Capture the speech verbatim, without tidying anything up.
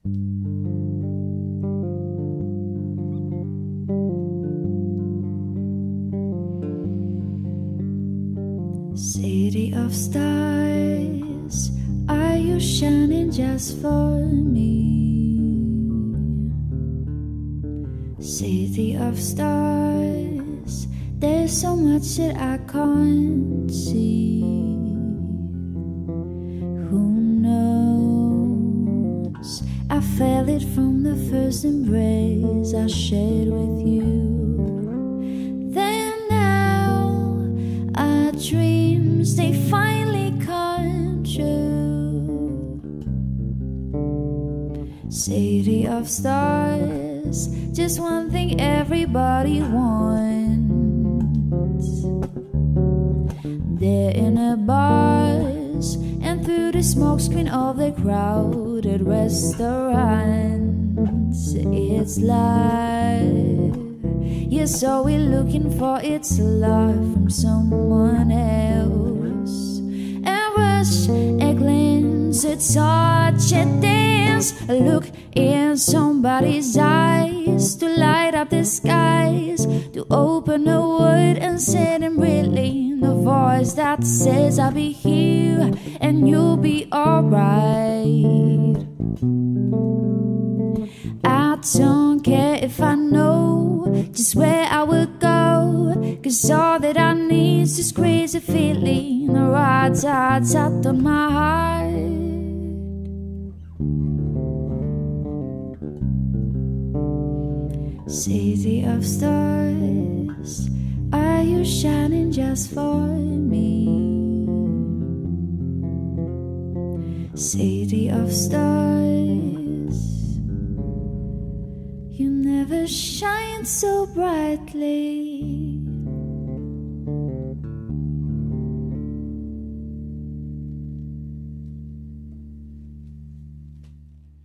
City of stars, are you shining just for me? City of stars, there's so much that I can't see. Who knows? I felt it from the first embrace I shared with you. Dreams, they finally come true. City of stars, just one thing everybody wants. They're in a bars and through the smokescreen of the crowded restaurants. It's life. Yes, all we're looking for, it's love from someone else. A rush, a glance, a touch, a dance, a look in somebody's eyes to light up the skies, to open a word and say them really the voice that says I'll be here and you'll be alright. I don't care if I know just where I will go, 'cause all that I need is this crazy feeling, the right tap tapped on my heart. City of stars, are you shining just for me? City of stars, you never shine so brightly.